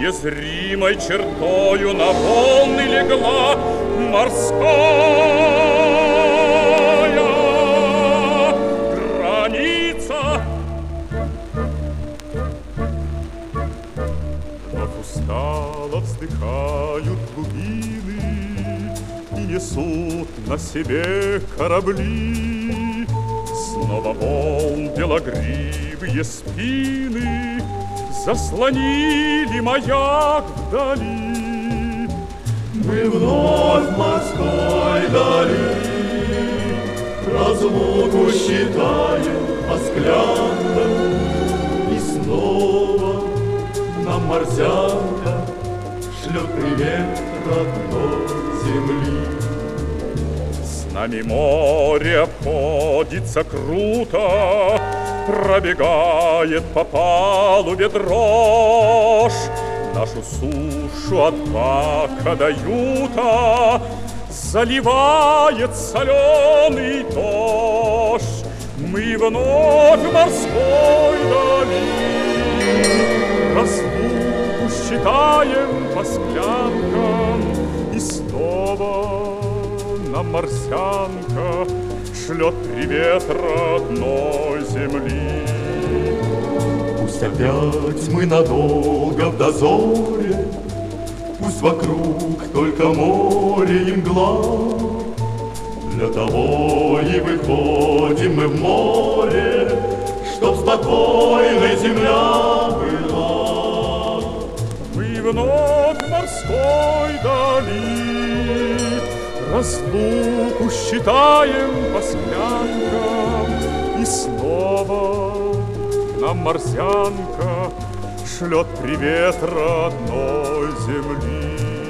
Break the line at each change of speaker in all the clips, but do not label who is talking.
Незримой чертою на волны легла морская граница. Вновь устало вздыхают глубины и несут на себе корабли. Снова волн белогривые спины заслонили маяк вдали.
Мы вновь в морской дали разлуку считаем осклянком, и снова нам марсианка шлет привет родной земли.
С нами море обходится круто, пробегает по палубе дрожь. Нашу сушу от бака до юта заливает соленый дождь. Мы вновь в морской дали разлуку считаем по склянкам, и снова нам марсианка шлет привет родной земли.
Пусть опять мы надолго в дозоре, пусть вокруг только море и мгла. Для того и выходим мы в море, чтоб спокойной земля была.
Мы вновь в морской дали разлуку считаем по склянкам, и снова нам марсианка шлет привет родной земли.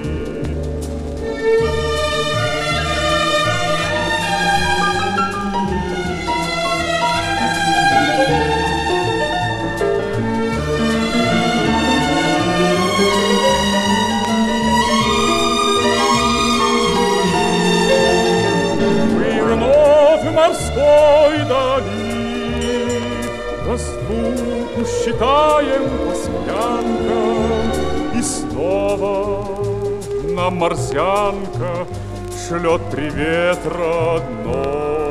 Морской дали разлуку считаем по склянкам, и снова нам марсианка шлет привет родной